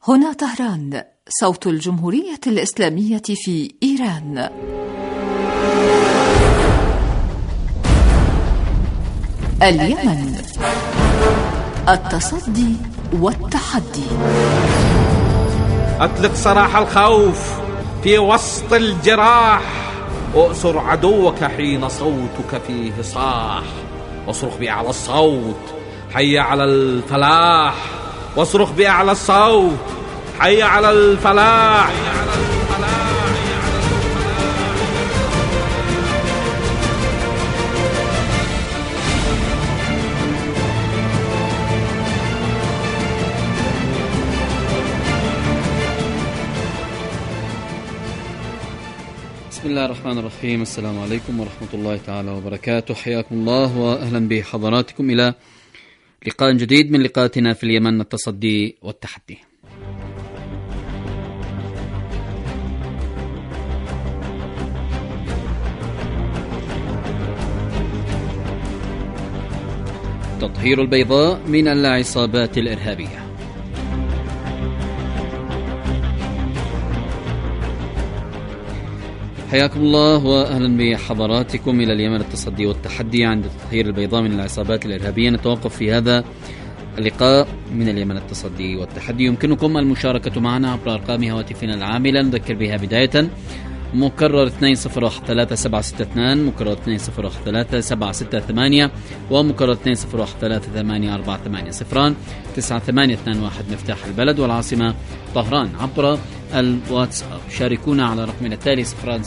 هنا طهران، صوت الجمهورية الإسلامية في إيران. اليمن، التصدي والتحدي. أطلق سراح الخوف في وسط الجراح، أؤسر عدوك حين صوتك فيه صاح، واصرخ بأعلى الصوت حي على الفلاح، واصرخ بأعلى الصوت حي على الفلاح. بسم الله الرحمن الرحيم. السلام عليكم ورحمة الله تعالى وبركاته. حياكم الله وأهلا بحضراتكم إلى لقاء جديد من لقاءاتنا في اليمن، التصدي والتحدي. تطهير البيضاء من العصابات الإرهابية. حياكم الله وأهلا بحضراتكم إلى اليمن، التصدي والتحدي عند تطهير البيضاء من العصابات الإرهابية. نتوقف في هذا اللقاء من اليمن، التصدي والتحدي. يمكنكم المشاركة معنا عبر أرقام هواتفنا العاملة، نذكر بها بداية: مكرر 2013-762، مكرر 2013-768، ومكرر 2013-3848 9821 مفتاح البلد والعاصمة طهران. عبر الواتساب شاركونا على رقمنا التالي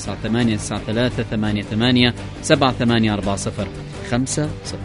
0989388784050.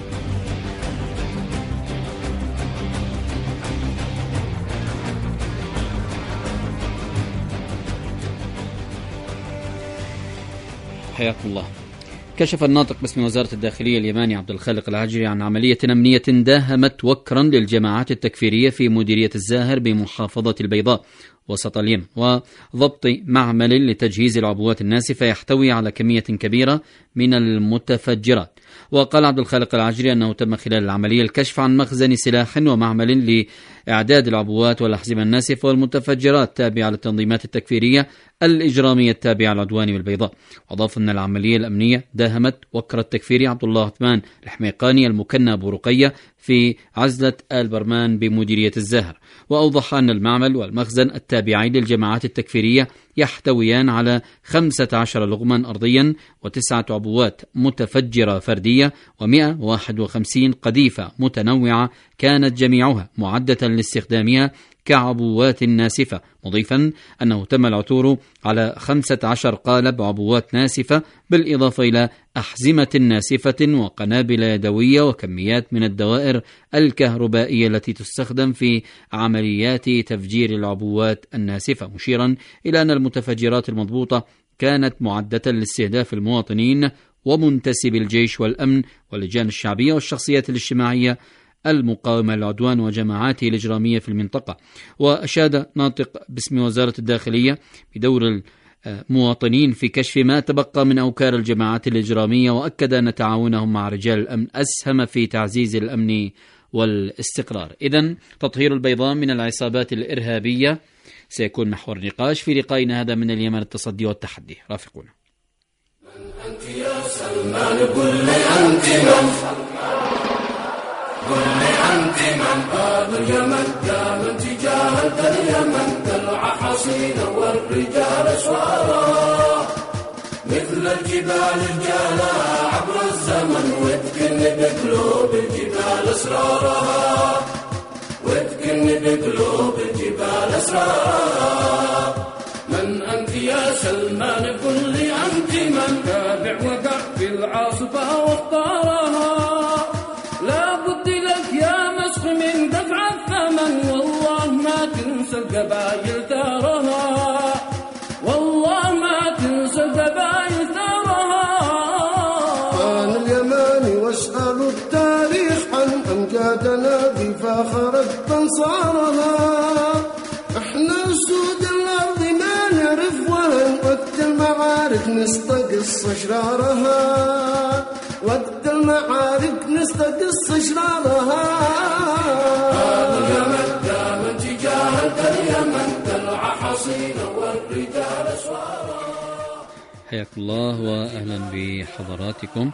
حياكم الله. كشف الناطق باسم وزارة الداخلية اليماني عبد الخالق العجري عن عملية أمنية داهمت وكرا للجماعات التكفيرية في مديرية الزاهر بمحافظة البيضاء وسط اليمن، وضبط معمل لتجهيز العبوات الناسفة يحتوي على كمية كبيرة من المتفجرات. وقال عبد الخالق العجري أنه تم خلال العملية الكشف عن مخزن سلاح ومعمل لإعداد العبوات والأحزمة الناسفة والمتفجرات تابعة للتنظيمات التكفيرية الإجرامية التابعة للعدوان بالبيضاء. وأضاف أن العملية الأمنية داهمت وكر التكفيري عبد الله عثمان الحميقاني المكنى أبو رقية في عزلة آل برمان بمديرية الزاهر. وأوضح أن المعمل والمخزن التابعين للجماعات التكفيرية يحتويان على 15 لغما أرضيا و9 عبوات متفجرة فردية و151 قذيفة متنوعة كانت جميعها معدة لاستخدامها كعبوات ناسفة، مضيفا أنه تم العثور على 15 قالب عبوات ناسفة بالإضافة إلى أحزمة ناسفة وقنابل يدوية وكميات من الدوائر الكهربائية التي تستخدم في عمليات تفجير العبوات الناسفة، مشيرا إلى أن المتفجرات المضبوطة كانت معدة لاستهداف المواطنين ومنتسبي الجيش والأمن واللجان الشعبية والشخصيات الاجتماعية المقاومة للعدوان وجماعاته الإجرامية في المنطقة. وأشاد ناطق باسم وزارة الداخلية بدور المواطنين في كشف ما تبقى من أوكار الجماعات الإجرامية، وأكد أن تعاونهم مع رجال الأمن أسهم في تعزيز الأمن والاستقرار. إذن تطهير البيضاء من العصابات الإرهابية سيكون محور نقاش في لقائنا هذا من اليمن، التصدي والتحدي. رافقونا. من أنت يا سلمان؟ قل لي أنت من؟ قل لي أنت من؟ هذا اليمن يا من تجاهلت اليمن، درع حصين والرجال أسوارا مثل الجبال الجالة عبر الزمن، وتكن بقلوب الجبال أسرارها، وتكن بقلوب الجبال أسرارها. من أنت يا سلمان؟ قل لي أنت من؟ تابع وقع في العاصفة واختارها، لا بد لك يا مسخ من دفع الثمن، والله ما تنسى القبائل ثارها، والله ما تنسى القبائل ثارها. عن اليمن واسألوا التاريخ عن أمجادنا في فاخرت أنصارها، احنا سود الأرض ما نعرف وهن، وقت المعارك نستقص أشرارها، وقت المعارك نستقص أشرارها. هذا اليمن يا من تجاهلت اليمن ترعى حصينا والرجال سوارا. حياكم الله وأهلا بحضراتكم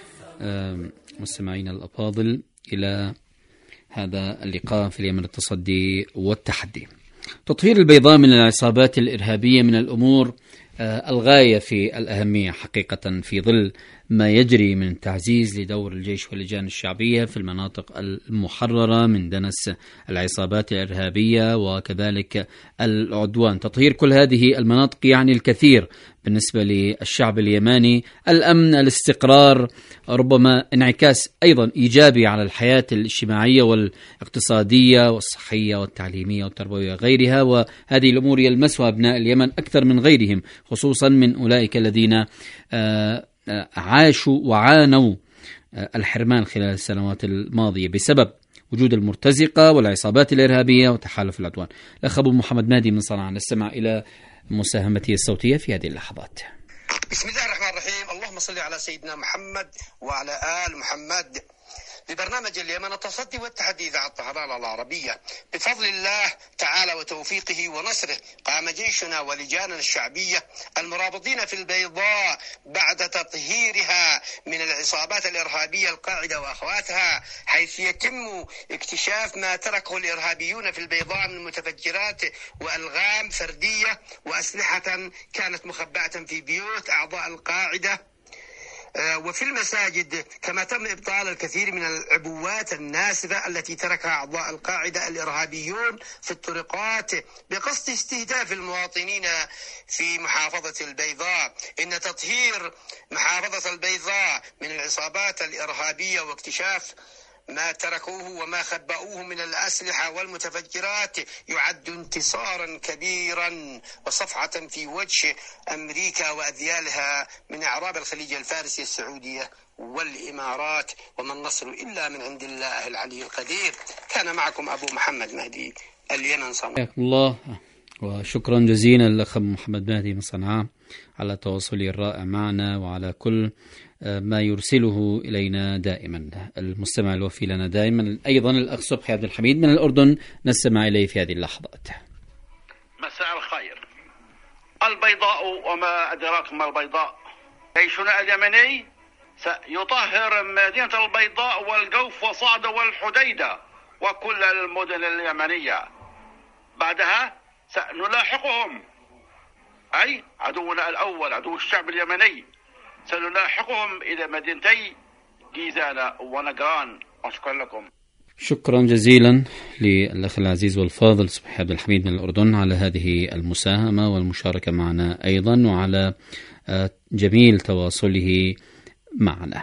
مستمعينا الأفاضل إلى هذا اللقاء في اليمن التصدي والتحدي. تطهير البيضاء من العصابات الإرهابية من الأمور الغاية في الأهمية حقيقة في ظل ما يجري من تعزيز لدور الجيش واللجان الشعبية في المناطق المحررة من دنس العصابات الإرهابية وكذلك العدوان. تطهير كل هذه المناطق يعني الكثير بالنسبة للشعب اليماني، الأمن، الاستقرار، ربما انعكاس أيضا إيجابي على الحياة الاجتماعية والاقتصادية والصحية والتعليمية والتربوية وغيرها، وهذه الأمور يلمسها أبناء اليمن أكثر من غيرهم، خصوصا من أولئك الذين عاشوا وعانوا الحرمان خلال السنوات الماضية بسبب وجود المرتزقة والعصابات الإرهابية وتحالف العدوان. الأخ أبو محمد مهدي من صنعاء نستمع إلى مساهمته الصوتية في هذه اللحظات. بسم الله الرحمن الرحيم. اللهم صل على سيدنا محمد وعلى آل محمد. ببرنامج اليمن التصدي والتحدي إذاعة طهران العربية بفضل الله تعالى وتوفيقه ونصره قام جيشنا ولجاننا الشعبية المرابطين في البيضاء بعد تطهيرها من العصابات الإرهابية القاعدة وأخواتها، حيث يتم اكتشاف ما تركه الإرهابيون في البيضاء من متفجرات وألغام فردية وأسلحة كانت مخبأة في بيوت أعضاء القاعدة وفي المساجد، كما تم إبطال الكثير من العبوات الناسفة التي تركها أعضاء القاعدة الإرهابيون في الطرقات بقصد استهداف المواطنين في محافظة البيضاء. إن تطهير محافظة البيضاء من العصابات الإرهابية واكتشاف ما تركوه وما خبأوه من الأسلحة والمتفجرات يعد انتصارا كبيرا وصفعة في وجه أمريكا وأذيالها من أعراب الخليج الفارسي السعودية والإمارات، وما النصر إلا من عند الله العلي القدير. كان معكم أبو محمد مهدي، اليمن صنعاء. حياكم الله وشكرا جزيلا للأخ محمد مهدي من صنعاء على تواصله الرائع معنا وعلى كل ما يرسله إلينا دائما. المستمع الوفي لنا دائما أيضا الأخ صبحي عبد الحميد من الأردن نستمع إليه في هذه اللحظات. مساء الخير. البيضاء وما أدراك ما البيضاء. جيشنا اليمني سيطهر مدينة البيضاء والجوف وصعد والحديدة وكل المدن اليمنية. بعدها سنلاحقهم، أي عدونا الأول عدو الشعب اليمني، سنلاحقهم إلى مدينتي جيزان ونجران. أشكر لكم. شكرا جزيلا للأخ العزيز والفاضل صبحي عبد الحميد من الأردن على هذه المساهمة والمشاركة معنا أيضا وعلى جميل تواصله معنا.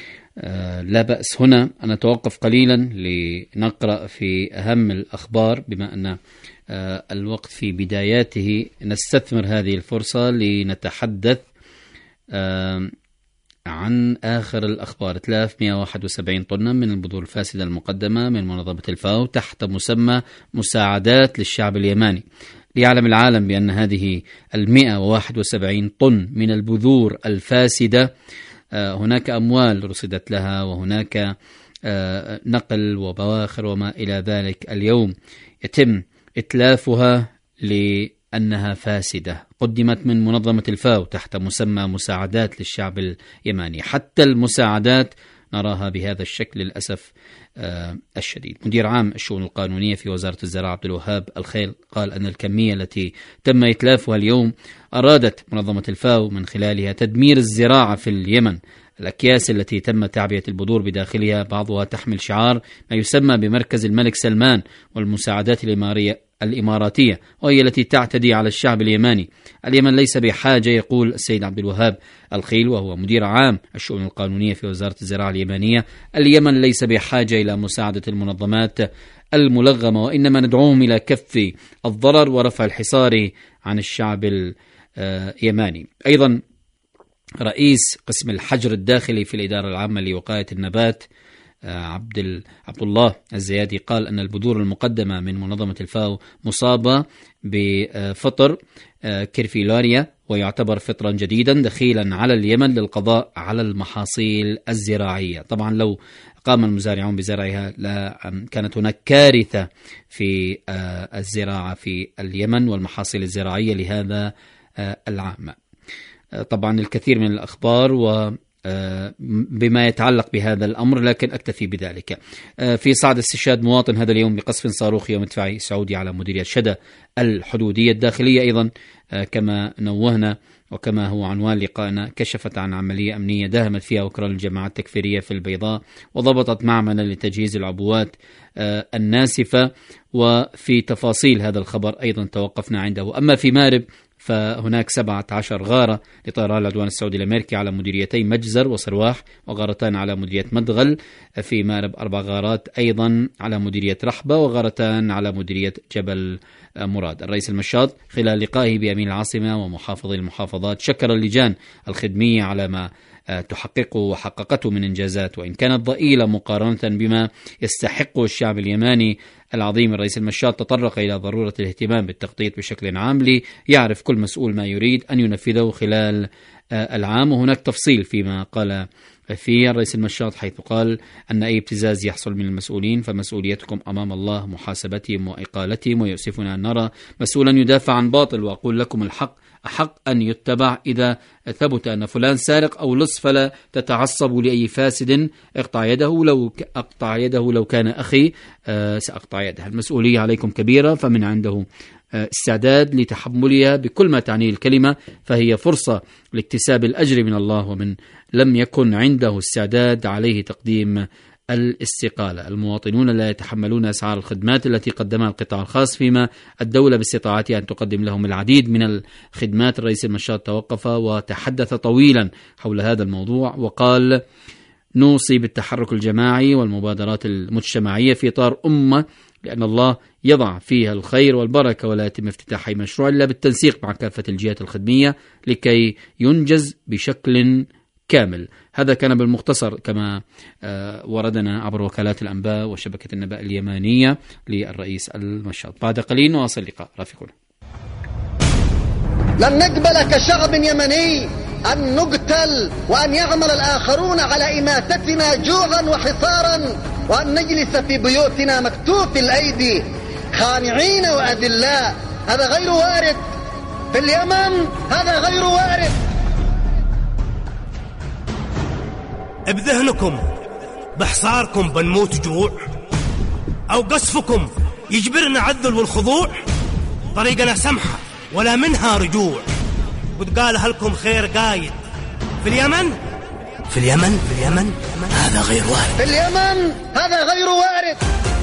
لا بأس هنا أن نتوقف قليلا لنقرأ في أهم الأخبار بما أن الوقت في بداياته. نستثمر هذه الفرصة لنتحدث عن آخر الأخبار. 371 طنا من البذور الفاسدة المقدمة من منظمة الفاو تحت مسمى مساعدات للشعب اليماني. ليعلم العالم بأن هذه 171 طن من البذور الفاسدة هناك أموال رصدت لها وهناك نقل وبواخر وما إلى ذلك. اليوم يتم إتلافها لأنها فاسدة. قدمت من منظمة الفاو تحت مسمى مساعدات للشعب اليماني. حتى المساعدات نراها بهذا الشكل للأسف الشديد. مدير عام الشؤون القانونية في وزارة الزراعة عبد الوهاب الخيل قال أن الكمية التي تم إتلافها اليوم أرادت منظمة الفاو من خلالها تدمير الزراعة في اليمن. الأكياس التي تم تعبئة البذور بداخلها بعضها تحمل شعار ما يسمى بمركز الملك سلمان والمساعدات الإماراتية، وهي التي تعتدي على الشعب اليماني. اليمن ليس بحاجة، يقول السيد عبد الوهاب الخيل وهو مدير عام الشؤون القانونية في وزارة الزراعة اليمنية، اليمن ليس بحاجة إلى مساعدة المنظمات الملغمة، وإنما ندعوهم إلى كف الضرر ورفع الحصار عن الشعب اليماني. أيضا رئيس قسم الحجر الداخلي في الإدارة العامة لوقاية النبات عبد الله الزيادي قال أن البذور المقدمة من منظمة الفاو مصابة بفطر كيرفيلاريا ويعتبر فطرا جديدا دخيلا على اليمن للقضاء على المحاصيل الزراعية. طبعا لو قام المزارعون بزرعها كانت هناك كارثة في الزراعة في اليمن والمحاصيل الزراعية لهذا العام. طبعا الكثير من الأخبار بما يتعلق بهذا الأمر، لكن أكتفي بذلك. في صعد استشهاد مواطن هذا اليوم بقصف صاروخي ومدفعي سعودي على مديرية شدة الحدودية الداخلية. أيضا كما نوهنا وكما هو عنوان لقائنا، كشفت عن عملية أمنية داهمت فيها أوكران الجماعات التكفيرية في البيضاء، وضبطت معملا لتجهيز العبوات الناسفة. وفي تفاصيل هذا الخبر أيضا توقفنا عنده. أما في مارب فهناك 17 غارة لطيران العدوان السعودي الأمريكي على مديريتي مجزر وصرواح، وغارتان على مديرية مدغل. في مارب 4 غارات أيضا على مديرية رحبة، وغارتان على مديرية جبل مراد. الرئيس المشاط خلال لقائه بأمين العاصمة ومحافظي المحافظات شكر اللجان الخدمية على ما تحققه وحققته من إنجازات، وإن كانت ضئيلة مقارنة بما يستحقه الشعب اليماني العظيم. الرئيس المشاط تطرق إلى ضرورة الاهتمام بالتخطيط بشكل عام ليعرف كل مسؤول ما يريد أن ينفذه خلال العام. وهناك تفصيل فيما قال فيه الرئيس المشاط، حيث قال أن أي ابتزاز يحصل من المسؤولين فمسؤوليتكم أمام الله محاسبتهم وإقالتهم، ويؤسفنا أن نرى مسؤولا يدافع عن باطل، وأقول لكم الحق أحق أن يتبع. إذا ثبت أن فلان سارق أو لص فلا تتعصبوا لأي فاسد. أقطع يده لو كان أخي سأقطع يده. المسؤولية عليكم كبيرة، فمن عنده استعداد لتحملها بكل ما تعنيه الكلمة، فهي فرصة لاكتساب الأجر من الله، ومن لم يكن عنده استعداد عليه تقديم الاستقالة. المواطنون لا يتحملون أسعار الخدمات التي قدمها القطاع الخاص، فيما الدولة باستطاعتها أن تقدم لهم العديد من الخدمات. الرئيس المشاط توقف وتحدث طويلا حول هذا الموضوع، وقال: نوصي بالتحرك الجماعي والمبادرات المجتمعية في إطار أمة، لأن الله يضع فيها الخير والبركة، ولا يتم افتتاح أي مشروع إلا بالتنسيق مع كافة الجهات الخدمية لكي ينجز بشكل كامل. هذا كان بالمختصر كما وردنا عبر وكالات الأنباء وشبكة النبأ اليمانية للرئيس المشاط. بعد قليل نواصل اللقاء. رافقون. لن نقبل كشعب يمني أن نقتل وأن يعمل الآخرون على إماتتنا جوعا وحصارا، وأن نجلس في بيوتنا مكتوف الأيدي خانعين وأذلاء. هذا غير وارد في اليمن، هذا غير وارد. بذهنكم بحصاركم بنموت جوع، أو قصفكم يجبرنا عذل والخضوع؟ طريقنا سمحة ولا منها رجوع. قد قالها لكم خير قايد في اليمن، في اليمن، في اليمن هذا غير وارد، في اليمن هذا غير وارد.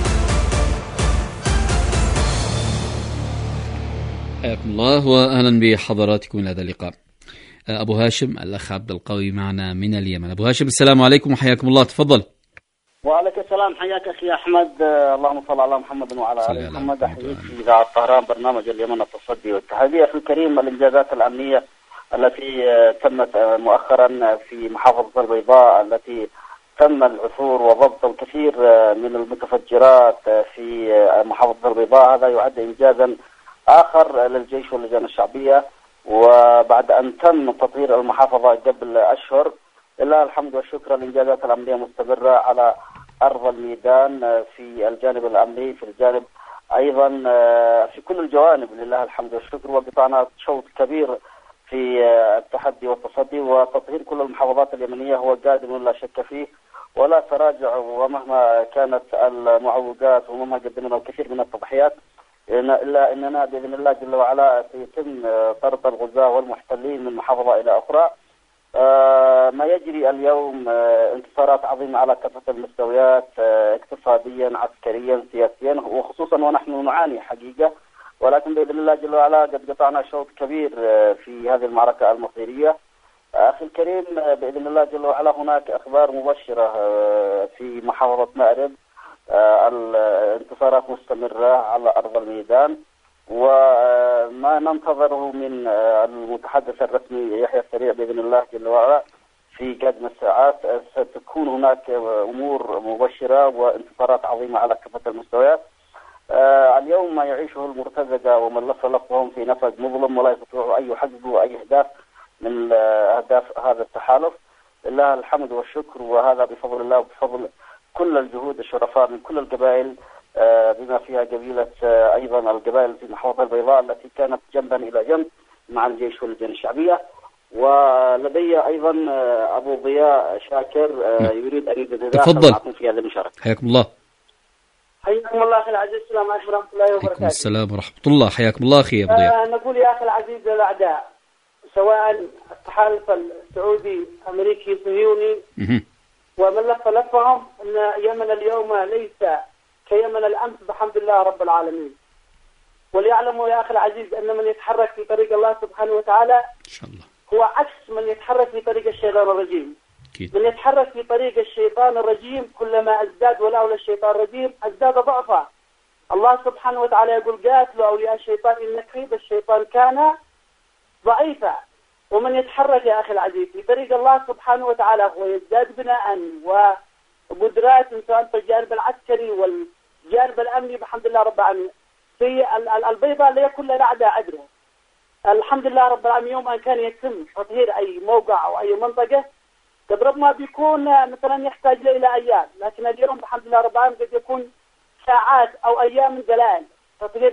حياكم الله وأهلا بحضراتكم إلى هذا اللقاء. أبو هاشم الأخ عبد القوي معنا من اليمن. أبو هاشم السلام عليكم وحياكم الله، تفضل. وعليكم السلام، حياك أخي أحمد. اللهم صل على محمد وعلى آل محمد. أحييك في إذاعة طهران برنامج اليمن التصدي والتحدي. أخي الكريم، الإنجازات الأمنية التي تمت مؤخرا في محافظة البيضاء، التي تم العثور وضبط الكثير من المتفجرات في محافظة البيضاء، هذا يعد إنجازا آخر للجيش واللجان الشعبية. وبعد أن تم تطهير المحافظة قبل أشهر، لله الحمد والشكر، الإنجازات الأمنية مستمرة على أرض الميدان، في الجانب الأمني، في الجانب أيضا في كل الجوانب، لله الحمد والشكر. وقطعنا شوط كبير في التحدي والتصدي وتطهير كل المحافظات اليمنية، هو قادم لا شك فيه، ولا تراجع. ومهما كانت المعوقات ومهما قدمنا الكثير من التضحيات، إلا أننا بإذن الله جل وعلا سيتم طرد الغزاة والمحتلين من محافظة إلى أخرى. ما يجري اليوم انتصارات عظيمة على كافة المستويات، اقتصاديا، عسكريا، سياسيا، وخصوصا ونحن نعاني حقيقة، ولكن بإذن الله جل وعلا قد قطعنا شوط كبير في هذه المعركة المصيرية. أخي الكريم، بإذن الله جل وعلا هناك أخبار مبشرة في محافظة مأرب. الانتصارات مستمرة على أرض الميدان، وما ننتظره من المتحدث الرسمي يحيى السريع بإذن الله جل وعلا في قادم الساعات، ستكون هناك أمور مبشرة وانتصارات عظيمة على كافة المستويات. اليوم ما يعيشه المرتزقة ومن لف لفهم في نفق مظلم ولا يستطيع أي حزب وأي أهداف من أهداف هذا التحالف. لله الحمد والشكر، وهذا بفضل الله وبفضل كل الجهود الشرفاء من كل القبائل، بما فيها قبيلة أيضا القبائل في محافظة البيضاء التي كانت جنبا إلى جنب مع الجيش واللجان الشعبية. ولدي أيضا أبو ضياء شاكر يريد أن يتداخل معكم في هذه المشاركة. حياكم الله. حياكم الله أخي العزيز، السلام عليكم ورحمة الله وبركاته. عليكم السلام ورحمة الله. حياكم الله أخي أبو ضياء. نقول يا أخي العزيز للأعداء، سواء التحالف السعودي أمريكي صهيوني ومن لف لفهم، أن يمن اليوم ليس كيمن الأمس بحمد الله رب العالمين. وليعلموا يا أخي العزيز أن من يتحرك في طريق الله سبحانه وتعالى إن شاء الله هو عكس من يتحرك في طريق الشيطان الرجيم. أكيد. من يتحرك في طريق الشيطان الرجيم كلما ازداد ولاء للشيطان الرجيم ازداد ضعفا. الله سبحانه وتعالى يقول قاتلوا أولياء الشيطان إن كيد الشيطان كان ضعيفا. ومن يتحرك يا أخي العزيز في طريق الله سبحانه وتعالى هو يزداد بناء وقدرات سواء في الجانب العسكري والجانب الأمني بحمد الله رب العالمين. في البيضاء لا يكون لنا أعداء عدله. الحمد لله رب العالمين يوم أن كان يتم تطهير أي موقع أو أي منطقة قد ربما بيكون مثلا يحتاج إلى أيام، لكن اليوم بحمد الله رب العالمين قد يكون ساعات أو أيام قلائل. تطهير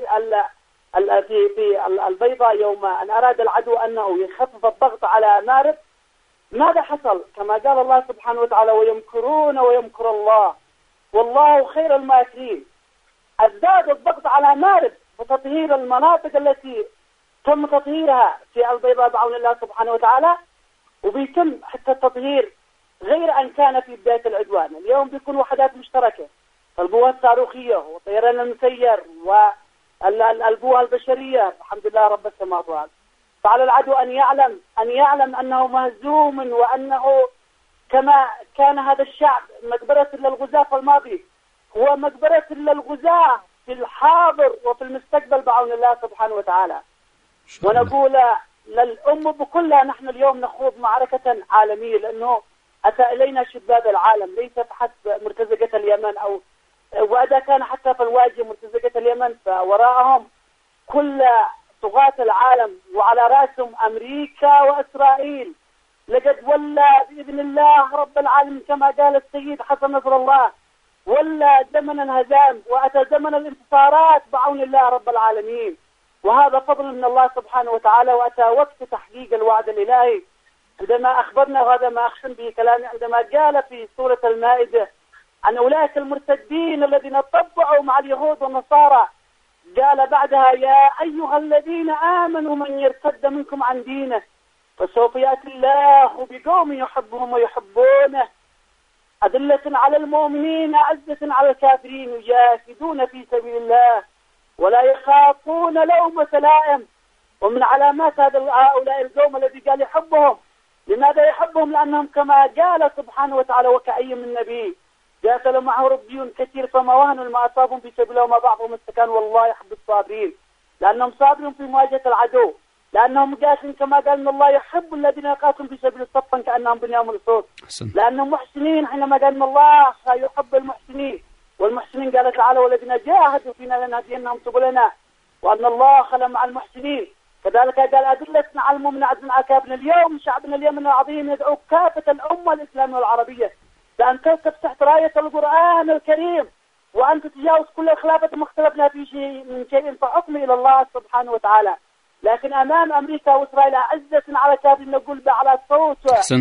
في البيضاء يوم أن أراد العدو أنه يخفف الضغط على مارب، ماذا حصل؟ كما قال الله سبحانه وتعالى ويمكرون ويمكر الله والله خير الماكرين. ازداد الضغط على مارب وتطهير المناطق التي تم تطهيرها في البيضاء بعون الله سبحانه وتعالى، وبيتم حتى التطهير غير أن كان في بداية العدوان. اليوم بيكون وحدات مشتركة، القوات الصاروخية والطيران المسير والقوى البشرية الحمد لله رب السماوات والأرض. فعلى العدو أن يعلم أنه مهزوم، وأنه كما كان هذا الشعب مقبرة للغزاة في الماضي هو مقبرة للغزاة في الحاضر وفي المستقبل بعون الله سبحانه وتعالى. ونقول للأمة بكلها نحن اليوم نخوض معركة عالمية، لأنه أتى إلينا شباب العالم ليس حسب مرتزقة اليمن وإذا كان حتى في الواجهة مرتزقة اليمن فوراءهم كل طغاة العالم وعلى رأسهم أمريكا وإسرائيل. لقد ولى بإذن الله رب العالمين كما قال السيد حسن نصر الله ولا زمن الهزام وأتى زمن الانتصارات بعون الله رب العالمين، وهذا فضل من الله سبحانه وتعالى. وأتى وقت تحقيق الوعد الإلهي عندما أخبرنا، وهذا ما أختم به كلامي، عندما قال في سورة المائدة عن أولئك المرتدين الذين طبعوا مع اليهود والنصارى، قال بعدها يا أيها الذين آمنوا من يرتد منكم عن دينه فسوف يأتي الله بقوم يحبهم ويحبونه أذلة على المؤمنين أعزة على الكافرين يجاهدون في سبيل الله ولا يخافون لومة لائم. ومن علامات هؤلاء القوم الذي قال يحبهم، لماذا يحبهم؟ لأنهم كما قال سبحانه وتعالى وكأي من نبي قاتل معه ربي كثير فما وهنوا لما أصابهم في سبيل الله وما ضعفهم استكانوا والله يحب الصابرين، لأنهم صابرون في مواجهة العدو، لأنهم قاتلين كما قال إن الله يحب الذين يقاتلون في سبيل صفا كأنهم بنيان مرصوص، لأنهم محسنين حينما قال إن الله يحب المحسنين، والمحسنين قال تعالى والذين جاهدوا فينا لنهدينهم سبلنا وأن الله خلق مع المحسنين. كذلك قال أدلة على المؤمن عزم على كافرنا. اليوم شعبنا اليمن العظيم يدعو كافة الأمة الإسلامية والعربية لأن تكتب تحت راية القرآن الكريم وأن تتجاوز كل الخلافة مختلفنا في شيء من شيء فحكم إلى الله سبحانه وتعالى. لكن أمام أمريكا وإسرائيل عزة على كافرين نقول بأعلى الصوت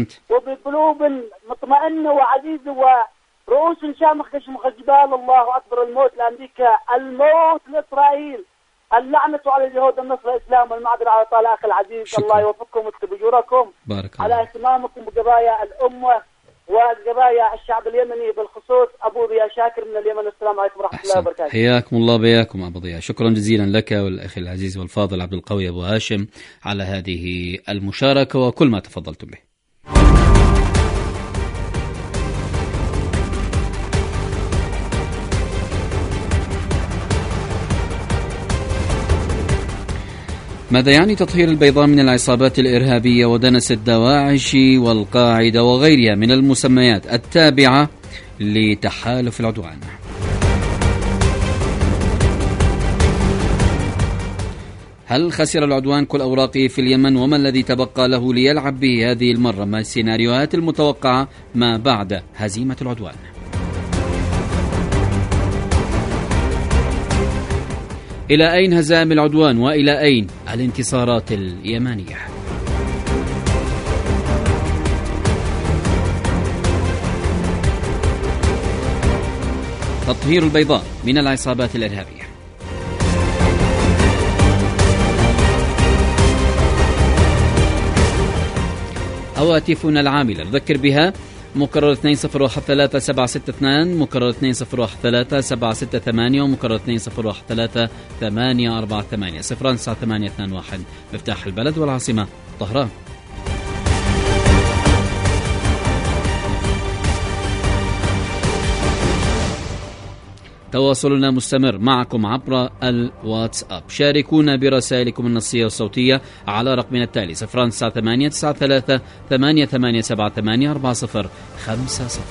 وبقلوب مطمئنة وعزيزة ورؤوس شامخة كشمخ الجبال. الله أكبر. الموت لأمريكا، الموت لإسرائيل، اللعنة على اليهود، النصر الإسلام والمعذرة على طال أخي العزيز. شكرا. الله يوفقكم ويكتب أجوركم على اهتمامكم بقضايا الأمة وقضايا الشعب اليمني بالخصوص. أبو ضياء شاكر من اليمن. السلام عليكم ورحمة الله وبركاته. حياكم الله بياكم أبو ضياء. شكرا جزيلا لك والأخ العزيز والفاضل عبد القوي أبو هاشم على هذه المشاركة وكل ما تفضلتم به. ماذا يعني تطهير البيضاء من العصابات الإرهابية ودنس الدواعش والقاعدة وغيرها من المسميات التابعة لتحالف العدوان؟ هل خسر العدوان كل أوراقه في اليمن؟ وما الذي تبقى له ليلعب به هذه المرة؟ ما السيناريوهات المتوقعة ما بعد هزيمة العدوان؟ إلى أين هزائم العدوان وإلى أين الانتصارات اليمنية؟ تطهير البيضاء من العصابات الإرهابية. هواتفنا العاملة نذكر بها مكرر 2013 مكرر 2013 ومكرر 2013 09821 مفتاح البلد والعاصمة طهران. تواصلنا مستمر معكم عبر الواتساب. شاركونا برسائلكم النصية والصوتية على رقمنا التالي 09893 8878 4050.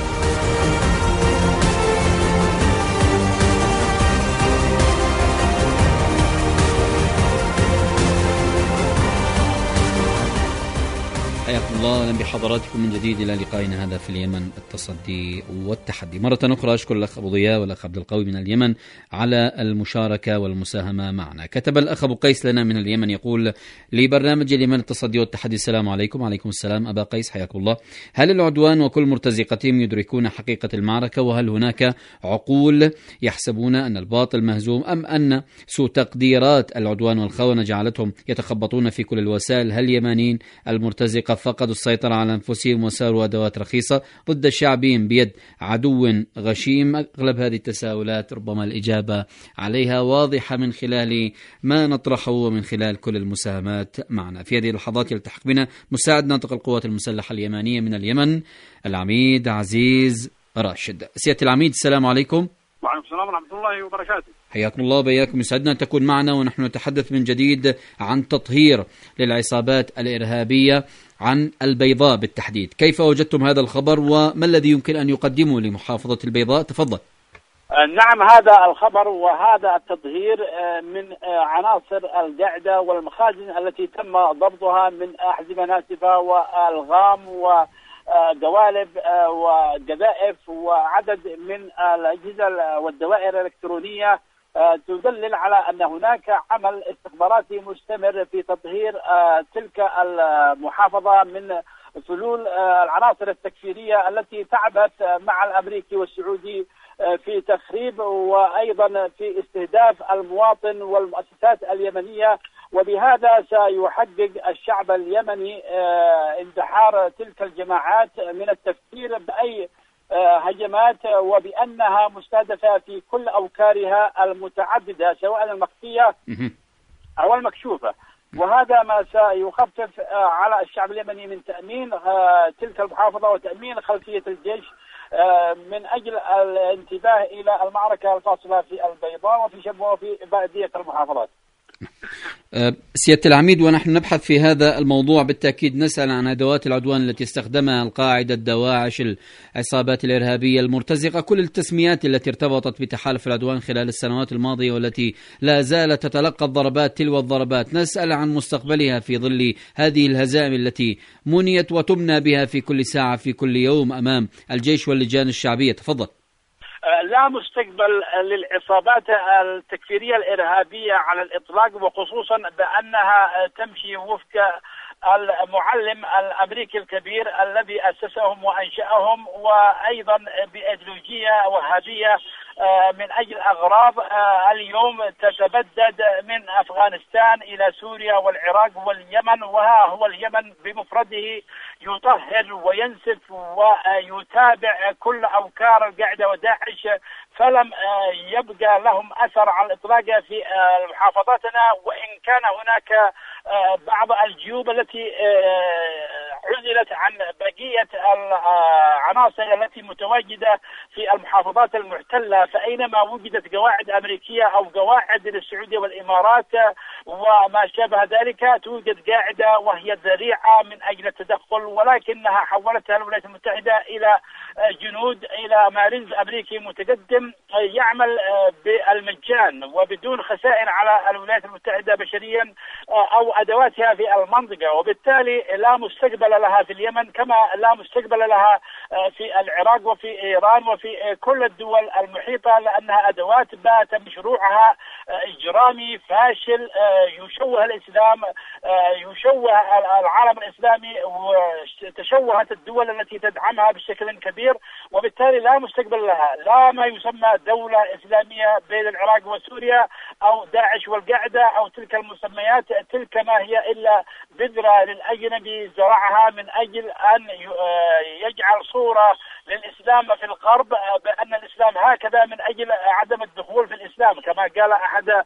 حياكم الله، أهلا بحضراتكم من جديد إلى لقائنا هذا في اليمن التصدي والتحدي. مرة أخرى أشكر الأخ أبو ضياء والأخ عبد القوي من اليمن على المشاركة والمساهمة معنا. كتب الأخ أبو قيس لنا من اليمن يقول لبرنامج اليمن التصدي والتحدي: السلام عليكم. وعليكم السلام أبا قيس، حياكم الله. هل العدوان وكل مرتزقتهم يدركون حقيقة المعركة؟ وهل هناك عقول يحسبون أن الباطل مهزوم، أم أن سوء تقديرات العدوان والخونة جعلتهم يتخبطون في كل الوسائل؟ هل اليمانيين المرتزقة فقدوا السيطرة على أنفسهم وصاروا أدوات رخيصة ضد شعبهم بيد عدو غشيم؟ أغلب هذه التساؤلات ربما الإجابة عليها واضحة من خلال ما نطرحه ومن خلال كل المساهمات معنا. في هذه اللحظات يلتحق بنا مساعد ناطق القوات المسلحة اليمانية من اليمن العميد عزيز راشد. سيادة العميد السلام عليكم. وعليكم السلام ورحمة الله وبركاته. حياكم الله وبياكم، يسعدنا أن تكون معنا ونحن نتحدث من جديد عن تطهير للعصابات الإرهابية عن البيضاء بالتحديد. كيف وجدتم هذا الخبر وما الذي يمكن أن يقدمه لمحافظة البيضاء؟ تفضل. نعم، هذا الخبر وهذا التطهير من عناصر القاعدة والمخازن التي تم ضبطها من أحزمة ناسفة وألغام وقوالب وقذائف وعدد من الأجهزة والدوائر الإلكترونية تدلل على أن هناك عمل استخباراتي مستمر في تطهير تلك المحافظة من فلول العناصر التكفيرية التي تعبت مع الأمريكي والسعودي في تخريب وأيضا في استهداف المواطن والمؤسسات اليمنية. وبهذا سيحقق الشعب اليمني انتحار تلك الجماعات من التفكير بأي هجمات، وبأنها مستهدفة في كل أوكارها المتعددة سواء المخفية أو المكشوفة. وهذا ما سيخفف على الشعب اليمني من تأمين تلك المحافظة وتأمين خلفية الجيش من أجل الانتباه إلى المعركة الفاصلة في البيضاء وفي شبوة وفي بقية المحافظات. سيادة العميد، ونحن نبحث في هذا الموضوع بالتأكيد نسأل عن أدوات العدوان التي استخدمها القاعدة، دواعش، العصابات الإرهابية المرتزقة، كل التسميات التي ارتبطت بتحالف العدوان خلال السنوات الماضية والتي لا زالت تتلقى الضربات تلو الضربات. نسأل عن مستقبلها في ظل هذه الهزائم التي منيت وتمنى بها في كل ساعة في كل يوم أمام الجيش واللجان الشعبية. تفضل. لا مستقبل للعصابات التكفيرية الإرهابية على الإطلاق، وخصوصا بأنها تمشي وفق المعلم الأمريكي الكبير الذي أسسهم وأنشأهم، وأيضا بأيديولوجية وهابية من أجل أغراض اليوم تتبدد من أفغانستان إلى سوريا والعراق واليمن. وها هو اليمن بمفرده يطهر وينسف ويتابع كل أوكار القاعدة وداعش، فلم يبقى لهم أثر على الإطلاق في محافظاتنا. وإن كان هناك بعض الجيوب التي عزلت عن بقية العناصر التي متواجدة في المحافظات المحتلة، فأينما وجدت قواعد أمريكية أو قواعد للسعودية والإمارات وما شابه ذلك. توجد قاعدة وهي ذريعة من أجل التدخل، ولكنها حولتها الولايات المتحدة إلى جنود، إلى مارينز أمريكي متقدم يعمل بالمجان وبدون خسائر على الولايات المتحدة بشريا أو أدواتها في المنطقة، وبالتالي لا مستقبل لها في اليمن كما لا مستقبل لها في العراق وفي إيران وفي كل الدول المحيطة، لأنها أدوات بات مشروعها إجرامي فاشل يشوه الإسلام، يشوه العالم الإسلامي، وتشوهت الدول التي تدعمها بشكل كبير، وبالتالي لا مستقبل لها، لا ما يسمى دولة إسلامية بين العراق وسوريا أو داعش والقاعدة أو تلك المسميات. تلك ما هي إلا بذرة للأجنبي زرعها من أجل أن يجعل صورة للإسلام في الغرب بأن الإسلام هكذا من أجل عدم الدخول في الإسلام، كما قال أحد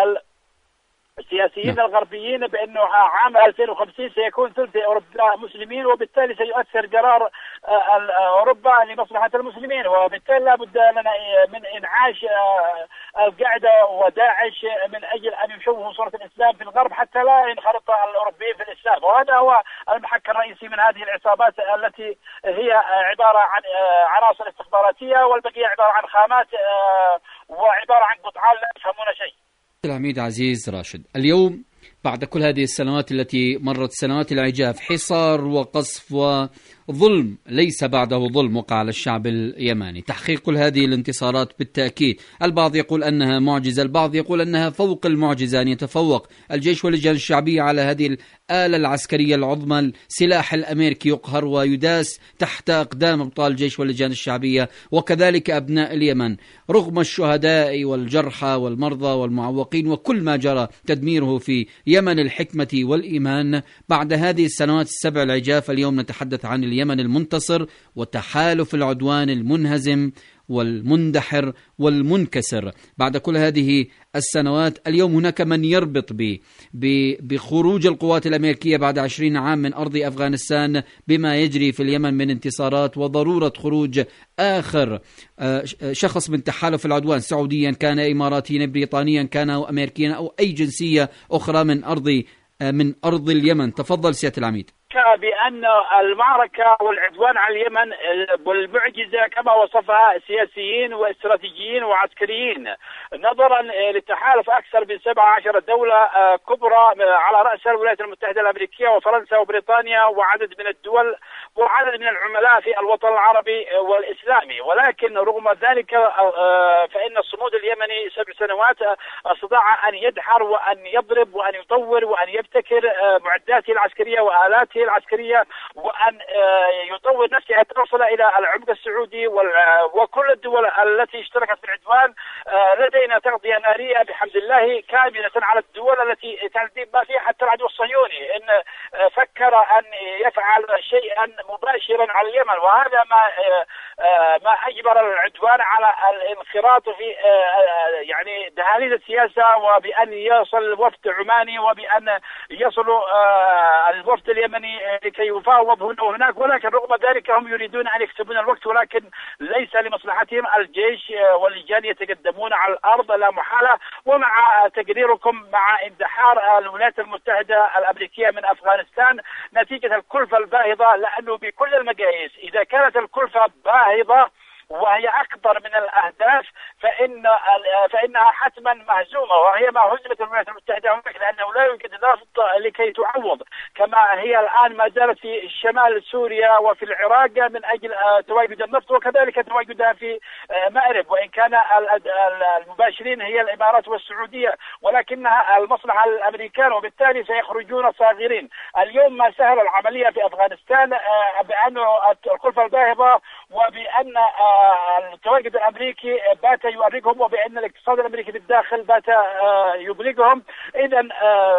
السياسيين الغربيين بأنه عام 2050 سيكون ثلث أوروبا مسلمين، وبالتالي سيؤثر قرار أوروبا لمصلحة المسلمين، وبالتالي لا بد لنا من إنعاش القاعدة وداعش من أجل أن يشوهوا صورة الإسلام في الغرب حتى لا ينخرط الأوروبيين في الإسلام. وهذا هو المحك الرئيسي من هذه العصابات التي هي عبارة عن عناصر استخباراتية، والبقية عبارة عن خامات وعبارة عن قطعان لا يفهمون شيء. العميد عزيز راشد، اليوم بعد كل هذه السنوات التي مرت، سنوات العجاف، حصار وقصف وظلم ليس بعده ظلم وقع على الشعب اليمني، تحقيق كل هذه الانتصارات بالتأكيد البعض يقول أنها معجزة، البعض يقول أنها فوق المعجزة، أن يتفوق الجيش واللجان الشعبية على هذه الآلة العسكرية العظمى، السلاح الأمريكي يقهر ويداس تحت أقدام أبطال الجيش واللجان الشعبية وكذلك أبناء اليمن، رغم الشهداء والجرحى والمرضى والمعوقين وكل ما جرى تدميره في يمن الحكمة والإيمان. بعد هذه السنوات السبع العجاف اليوم نتحدث عن اليمن المنتصر وتحالف العدوان المنهزم والمندحر والمنكسر. بعد كل هذه السنوات اليوم هناك من يربط بخروج القوات الأمريكية بعد 20 عام من أرض أفغانستان بما يجري في اليمن من انتصارات وضرورة خروج آخر شخص من تحالف العدوان، سعوديا كان، إماراتيا، بريطانيا كان، أو أمريكيا أو أي جنسية أخرى من أرض اليمن. تفضل سيادة العميد. بأن المعركة والعدوان على اليمن والمعجزة كما وصفها سياسيين واستراتيجيين وعسكريين، نظرا للتحالف أكثر من 17 دولة كبرى على رأسها الولايات المتحدة الأمريكية وفرنسا وبريطانيا وعدد من الدول وعدد من العملاء في الوطن العربي والإسلامي. ولكن رغم ذلك فإن الصمود اليمني 7 سنوات استطاع أن يدحر وأن يضرب وأن يطور وأن يبتكر معداته العسكرية وآلاته العسكرية وأن يطور نفسه حتى تصل إلى العمق السعودي وكل الدول التي اشتركت في العدوان. لدينا تغطية نارية بحمد الله كاملة على الدول التي تهديد ما فيها حتى العدو الصهيوني إن فكر أن يفعل شيئا مباشرا على اليمن، وهذا ما أجبر العدوان على الانخراط في يعني دهاليز السياسة، وبأن يصل الوفد عماني وبأن يصل الوفد اليمني لكي يفاوض هنا وهناك. ولكن رغم ذلك هم يريدون أن يكسبون الوقت، ولكن ليس لمصلحتهم. الجيش واللجان يتقدمون على الأرض لا محالة. ومع تقريركم مع اندحار الولايات المتحدة الأمريكية من أفغانستان نتيجة الكلفة الباهظة، لأنه بكل المقاييس إذا كانت الكلفة باهظة وهي أكبر من الأهداف فإنها حتما مهزومة، وهي ما هزمت الولايات المتحدة هناك، لأنه لا يوجد نفط لكي تعوض كما هي الآن ما زالت في شمال سوريا وفي العراق من أجل تواجد النفط، وكذلك تواجدها في مأرب، وإن كان المباشرين هي الإمارات والسعودية، ولكنها المصلحة الأمريكان، وبالتالي سيخرجون صاغرين. اليوم ما سهل العملية في أفغانستان بأن الكلفة الباهظة وبأن التواجد الأمريكي بات يؤرقهم، وبأن الاقتصاد الأمريكي بالداخل بات يبلغهم. إذا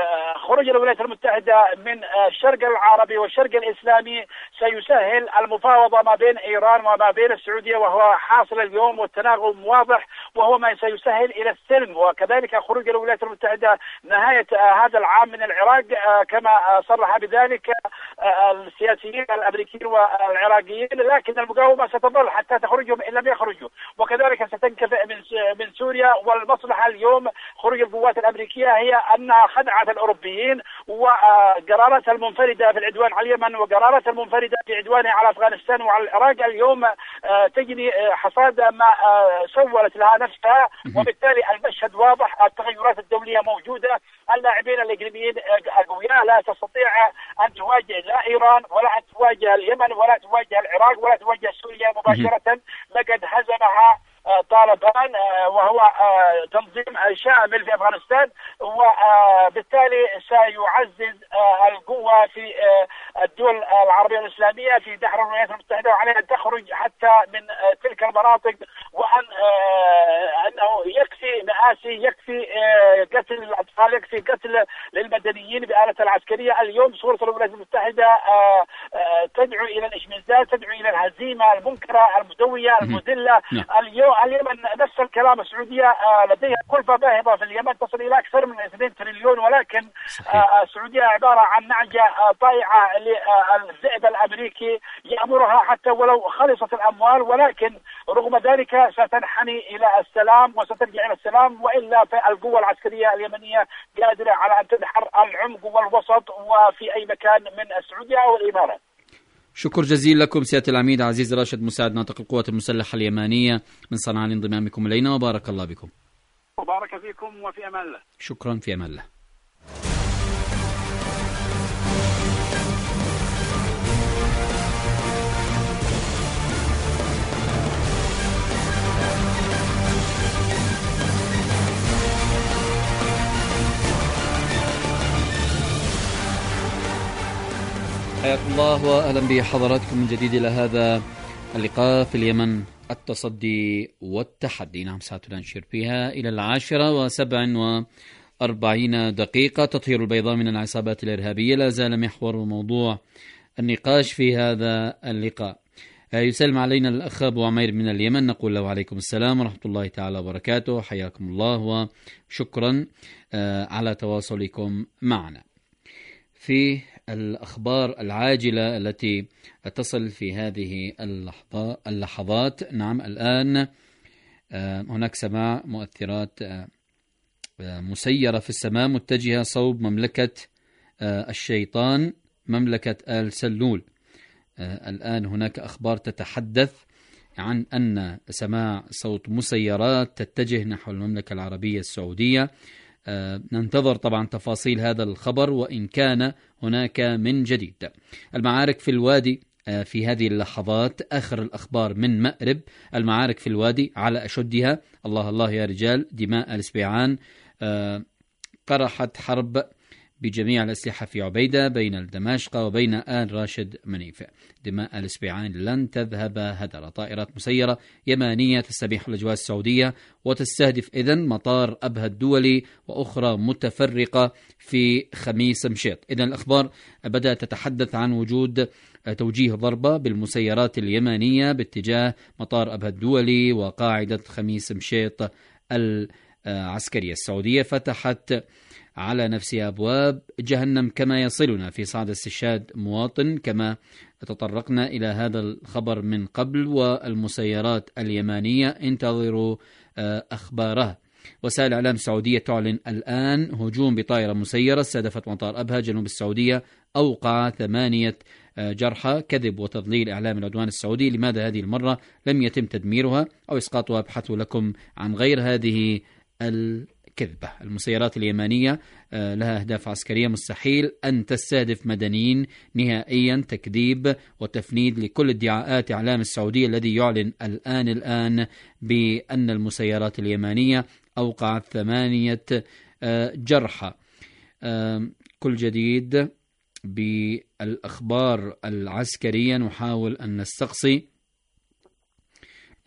خروج الولايات المتحدة من الشرق العربي والشرق الإسلامي سيسهل المفاوضة ما بين إيران وما بين السعودية، وهو حاصل اليوم والتناغم واضح، وهو ما سيسهل إلى السلم. وكذلك خروج الولايات المتحدة نهاية هذا العام من العراق كما صرح بذلك السياسيين الأمريكيين والعراقيين، لكن المقاومة ستظل حتى تخرجهم إن لم يخرجوا. وكذلك ستنكفئ من سوريا، والمصلحة اليوم خروج القوات الأمريكية هي أنها خدعت الأوروبيين، وقراراتها المنفردة في العدوان على اليمن وقراراتها المنفردة في عدوانها على أفغانستان وعلى العراق اليوم تجني حصاد ما سولت لها نفسها. وبالتالي المشهد واضح، التغيرات الدولية موجودة، اللاعبين الإقليميين أقوياء، لا تستطيع أن تواجه لا إيران ولا أن تواجه اليمن ولا تواجه العراق ولا تواجه سوريا مباشرة. لقد هزمها طالبان وهو تنظيم شامل في أفغانستان، وبالتالي سيعزز القوة في الدول العربية الإسلامية في دحر الولايات المتحدة، وعليها أن تخرج حتى من تلك المناطق، وأن أنه يكفي مآسي، يكفي قتل الأطفال، يكفي قتل للمدنيين بآلة العسكرية. اليوم صورة الولايات المتحدة تدعو إلى الإشمئزاز، تدعو إلى الهزيمة المنكرة المدوية المذلة. اليمن نفس الكلام، السعودية لديها كلفة باهظة في اليمن تصل إلى أكثر من 2 تريليون، ولكن السعودية عبارة عن نعجة طائعة للذئب الأمريكي يأمرها حتى ولو خلصت الأموال، ولكن رغم ذلك ستنحني إلى السلام وسترجع إلى السلام، وإلا فالقوة العسكرية اليمنية قادرة على أن تدحر العمق والوسط وفي أي مكان من السعودية أو الإمارات. شكر جزيل لكم سيادة العميد عزيز راشد، مساعد ناطق القوات المسلحة اليمانية من صنعاء، لانضمامكم إلينا، وبارك الله بكم. وبارك فيكم وفي أمان الله. شكرا، في أمان الله. حياكم الله وأهلا بحضراتكم من جديد إلى هذا اللقاء في اليمن، التصدي والتحدي. نعم، ساعتنا نشير فيها إلى 10:47 تطهير البيضاء من العصابات الإرهابية لا زال محور وموضوع النقاش في هذا اللقاء. يسلم علينا الأخ أبو عمير من اليمن، نقول له عليكم السلام ورحمة الله تعالى وبركاته، حياكم الله وشكرا على تواصلكم معنا. في الأخبار العاجلة التي تصل في هذه اللحظات، نعم الآن هناك سماع مؤثرات مسيرة في السماء متجهة صوب مملكة الشيطان، مملكة آل سلول. الآن هناك أخبار تتحدث عن أن سماع صوت مسيرات تتجه نحو المملكة العربية السعودية. ننتظر طبعا تفاصيل هذا الخبر وإن كان هناك من جديد. المعارك في الوادي في هذه اللحظات، آخر الأخبار من مأرب، المعارك في الوادي على أشدها. الله الله يا رجال، دماء الإسبيعان قرحت حرب بجميع الأسلحة في عبيدة بين دمشق وبين آل راشد منيف. دماء الإسبيعان لن تذهب هدر. طائرات مسيرة يمانية تستبيح الأجواء السعودية وتستهدف إذن مطار أبها الدولي وأخرى متفرقة في خميس مشيط. إذن الأخبار بدأت تتحدث عن وجود توجيه ضربة بالمسيرات اليمانية باتجاه مطار أبها الدولي وقاعدة خميس مشيط العسكرية. السعودية فتحت على نفسها أبواب جهنم كما يصلنا في صعد استشهاد مواطن، كما تطرقنا إلى هذا الخبر من قبل. والمسيرات اليمانية انتظروا أخبارها. وسائل الإعلام السعودية تعلن الآن هجوم بطائرة مسيرة استهدفت مطار أبها جنوب السعودية، أوقع 8 جرحى. كذب وتضليل إعلام العدوان السعودي. لماذا هذه المرة لم يتم تدميرها أو إسقاطها؟ أبحثوا لكم عن غير هذه كذبة. المسيرات اليمانية لها أهداف عسكرية، مستحيل أن تستهدف مدنيين نهائيا. تكذيب وتفنيد لكل ادعاءات إعلام السعودية الذي يعلن الآن بأن المسيرات اليمانية أوقعت 8 جرحى. كل جديد بالأخبار العسكرية نحاول أن نستقصي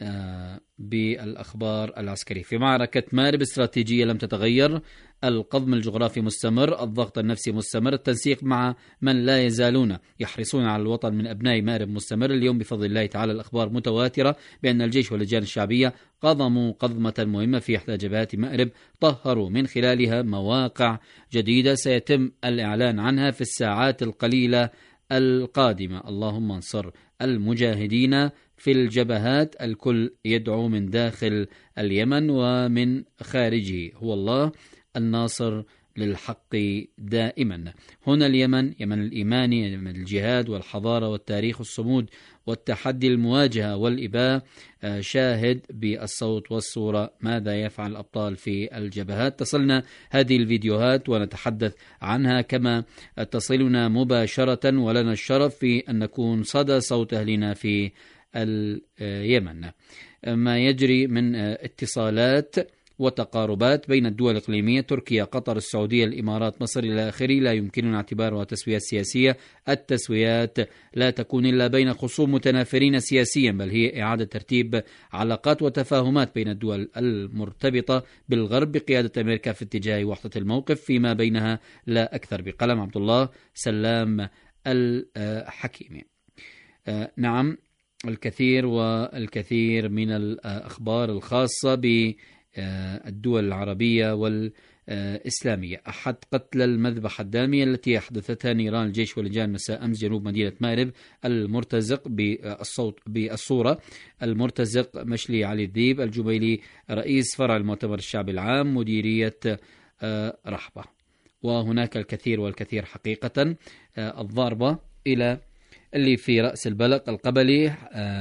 بالأخبار العسكرية. في معركة مأرب استراتيجية لم تتغير، القضم الجغرافي مستمر، الضغط النفسي مستمر، التنسيق مع من لا يزالون يحرصون على الوطن من أبناء مأرب مستمر. اليوم بفضل الله تعالى الأخبار متواترة بأن الجيش واللجان الشعبية قضموا قضمة مهمة في إحدى جبهات مأرب، طهروا من خلالها مواقع جديدة سيتم الإعلان عنها في الساعات القليلة القادمة. اللهم انصر المجاهدين في الجبهات. الكل يدعو من داخل اليمن ومن خارجه، هو الله الناصر للحق دائما. هنا اليمن، يمن الإيمان، يمن الجهاد والحضارة والتاريخ، الصمود والتحدي، المواجهة والإباء. شاهد بالصوت والصورة ماذا يفعل الأبطال في الجبهات. تصلنا هذه الفيديوهات ونتحدث عنها، كما تصلنا مباشرة، ولنا الشرف في أن نكون صدى صوت أهلنا في اليمن. ما يجري من اتصالات وتقاربات بين الدول الإقليمية، تركيا، قطر، السعودية، الإمارات، مصر إلى آخره، لا يمكننا اعتبارها تسويات سياسية. التسويات لا تكون إلا بين خصوم متنافرين سياسيا، بل هي إعادة ترتيب علاقات وتفاهمات بين الدول المرتبطة بالغرب بقيادة أمريكا في اتجاه وحدة الموقف فيما بينها لا أكثر. بقلم عبد الله سلام الحكيمي. نعم، الكثير والكثير من الأخبار الخاصة بالدول العربية والإسلامية. أحد قتلى المذبحة الدامية التي أحدثتها نيران الجيش واللجان مساء أمس جنوب مدينة مأرب، المرتزق بالصورة، المرتزق مشلي علي الذيب الجبيلي، رئيس فرع المؤتمر الشعبي العام مديرية رحبة. وهناك الكثير والكثير حقيقة. الضاربة إلى اللي في رأس البلق القبلي،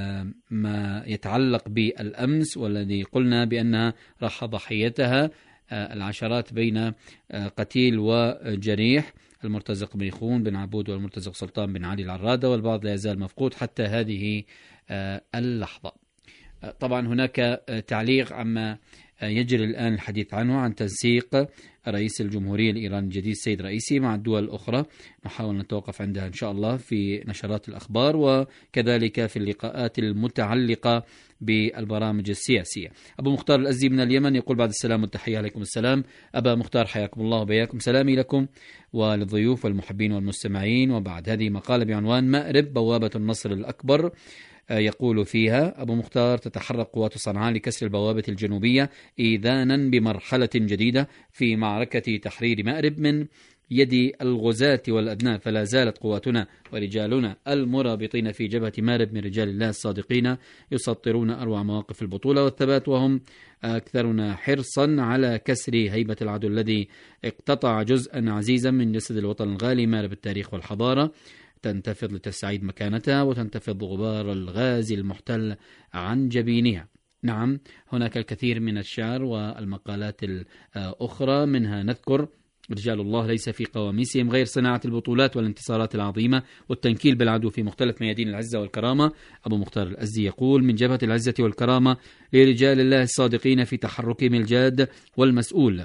ما يتعلق بالأمس والذي قلنا بأنها راح ضحيتها العشرات بين قتيل وجريح، المرتزق بن يخون بن عبود والمرتزق سلطان بن علي العرادة، والبعض لا يزال مفقود حتى هذه اللحظة. طبعا هناك تعليق عما يجري الآن الحديث عنه، عن تنسيق رئيس الجمهورية الإيراني الجديد السيد رئيسي مع الدول الأخرى، نحاول نتوقف عندها إن شاء الله في نشرات الأخبار وكذلك في اللقاءات المتعلقة بالبرامج السياسية. أبو مختار الأزدي من اليمن يقول بعد السلام والتحية. عليكم السلام أبا مختار، حياكم الله وبياكم. سلامي لكم وللضيوف والمحبين والمستمعين. وبعد هذه مقالة بعنوان مأرب بوابة النصر الأكبر، يقول فيها أبو مختار: تتحرك قوات صنعاء لكسر البوابة الجنوبية إيذانا بمرحلة جديدة في معركة تحرير مأرب من يد الغزاة والأدناء، فلا زالت قواتنا ورجالنا المرابطين في جبهة مأرب من رجال الله الصادقين يسطرون أروع مواقف البطولة والثبات، وهم أكثرنا حرصا على كسر هيبة العدو الذي اقتطع جزءا عزيزا من جسد الوطن الغالي مأرب التاريخ والحضارة. تنتفض لتستعيد مكانتها وتنتفض غبار الغاز المحتل عن جبينها. نعم، هناك الكثير من الشعر والمقالات الأخرى، منها نذكر: رجال الله ليس في قواميسهم غير صناعة البطولات والانتصارات العظيمة والتنكيل بالعدو في مختلف ميادين العزة والكرامة. أبو مختار الأزدي يقول: من جبهة العزة والكرامة لرجال الله الصادقين في تحركهم الجاد والمسؤول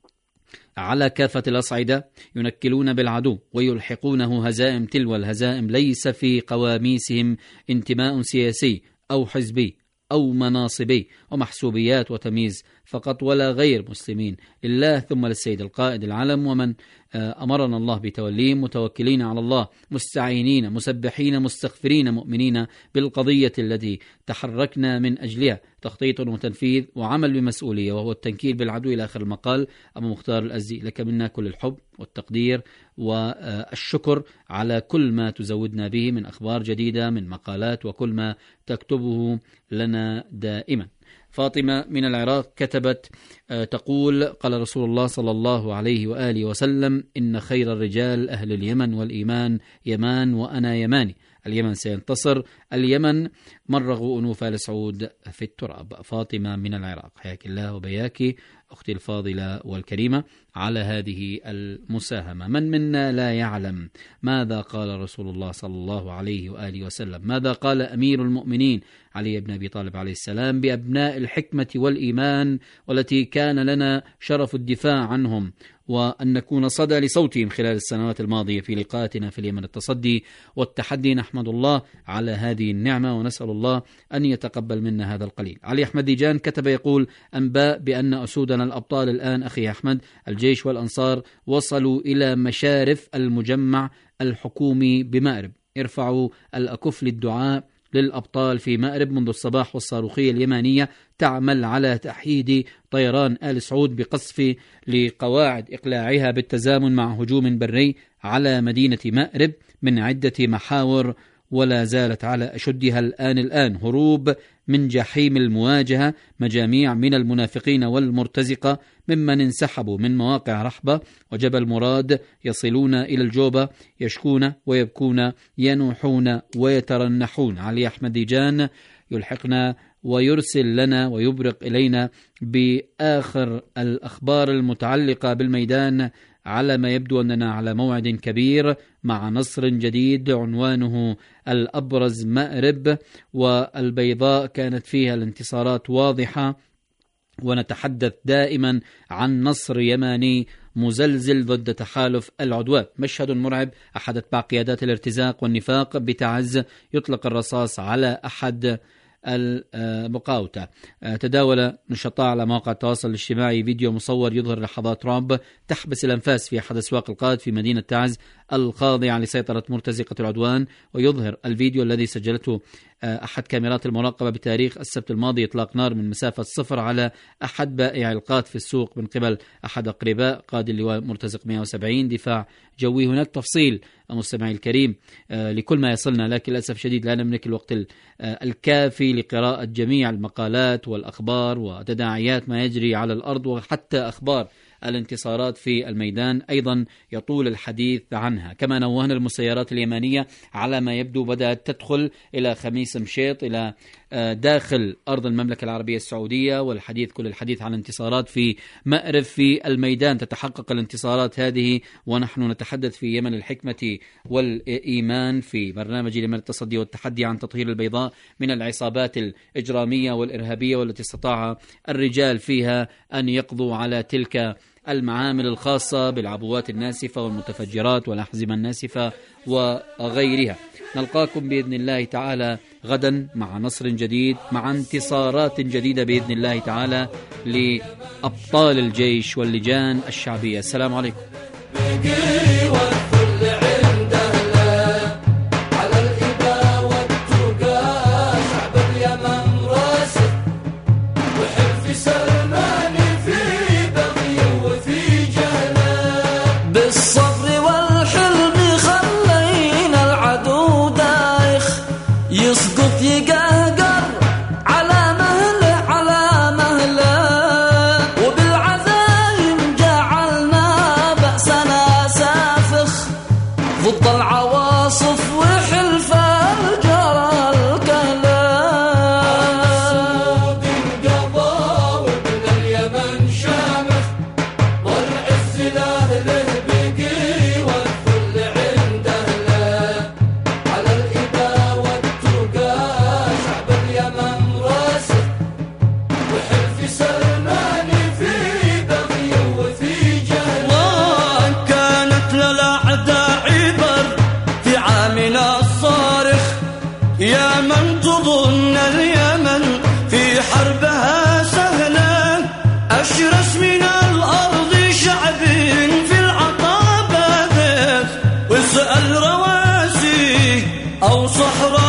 على كافة الأصعدة، ينكلون بالعدو ويلحقونه هزائم تلو الهزائم، ليس في قواميسهم انتماء سياسي أو حزبي أو مناصبي ومحسوبيات وتمييز فقط، ولا غير مسلمين لله ثم للسيد القائد العلم ومن أمرنا الله بتوليهم، متوكلين على الله، مستعينين، مسبحين، مستغفرين، مؤمنين بالقضية التي تحركنا من أجلها، تخطيط وتنفيذ وعمل بمسؤولية، وهو التنكيل بالعدو. إلى آخر المقال. أبو مختار الأزدي، لك منا كل الحب والتقدير والشكر على كل ما تزودنا به من أخبار جديدة، من مقالات، وكل ما تكتبه لنا دائما. فاطمة من العراق كتبت تقول: قال رسول الله صلى الله عليه وآله وسلم: إن خير الرجال أهل اليمن والإيمان يمان وأنا يماني، اليمن سينتصر، اليمن مرغوا أنوف آل سعود في التراب. فاطمة من العراق، حياك الله وبياك أختي الفاضلة والكريمة على هذه المساهمة. من منا لا يعلم ماذا قال رسول الله صلى الله عليه وآله وسلم، ماذا قال أمير المؤمنين علي بن أبي طالب عليه السلام بأبناء الحكمة والإيمان والتي كان لنا شرف الدفاع عنهم وأن نكون صدى لصوتهم خلال السنوات الماضية في لقاءاتنا في اليمن التصدي والتحدي. نحمد الله على هذه النعمة ونسأل الله أن يتقبل منا هذا القليل. علي أحمد ديجان كتب يقول: أنباء بأن أسودنا الأبطال الآن أخي أحمد الجيش والأنصار وصلوا إلى مشارف المجمع الحكومي بمأرب. ارفعوا الأكف للدعاء للأبطال في مأرب منذ الصباح، والصاروخية اليمانية تعمل على تحييد طيران آل سعود بقصف لقواعد إقلاعها بالتزامن مع هجوم بري على مدينة مأرب من عدة محاور، ولا زالت على أشدها الآن هروب من جحيم المواجهة مجاميع من المنافقين والمرتزقة ممن انسحبوا من مواقع رحبة وجبل مراد، يصلون إلى الجوبة يشكون ويبكون ينوحون ويترنحون. علي أحمد ديجان يلحقنا ويرسل لنا ويبرق إلينا بآخر الأخبار المتعلقة بالميدان، على ما يبدو أننا على موعد كبير مع نصر جديد عنوانه الأبرز مأرب، والبيضاء كانت فيها الانتصارات واضحة، ونتحدث دائما عن نصر يماني مزلزل ضد تحالف العدوان. مشهد مرعب، أحد أتباع قيادات الارتزاق والنفاق بتعز يطلق الرصاص على أحد المقاومة. تداول نشطاء على مواقع التواصل الاجتماعي فيديو مصور يظهر لحظات رعب تحبس الأنفاس في أحد أسواق القاد في مدينة تعز الخاضعة لسيطرة مرتزقة العدوان، ويظهر الفيديو الذي سجلته أحد كاميرات المراقبة بتاريخ السبت الماضي إطلاق نار من مسافة 0 على أحد بائع القاد في السوق من قبل أحد أقرباء قاد اللواء مرتزق 170 دفاع جوي. هناك تفصيل مستمعي الكريم لكل ما يصلنا، لكن للأسف شديد لا نملك الوقت الكافي لقراءة جميع المقالات والأخبار وتداعيات ما يجري على الأرض، وحتى أخبار الانتصارات في الميدان أيضا يطول الحديث عنها. كما نوهنا المسيرات اليمانية على ما يبدو بدأت تدخل إلى خميس مشيط إلى داخل أرض المملكة العربية السعودية، والحديث كل الحديث عن انتصارات في مأرب في الميدان. تتحقق الانتصارات هذه ونحن نتحدث في يمن الحكمة والإيمان في برنامج اليمن التصدي والتحدي عن تطهير البيضاء من العصابات الإجرامية والإرهابية، والتي استطاع الرجال فيها أن يقضوا على تلك المعامل الخاصة بالعبوات الناسفة والمتفجرات والأحزمة الناسفة وغيرها. نلقاكم بإذن الله تعالى غدا مع نصر جديد، مع انتصارات جديدة بإذن الله تعالى لأبطال الجيش واللجان الشعبية. السلام عليكم. يا من تظن اليمن في حربها سهلة، أشرس من الأرض شعب في العطاء باذخ، واسأل رواسي أو صحراء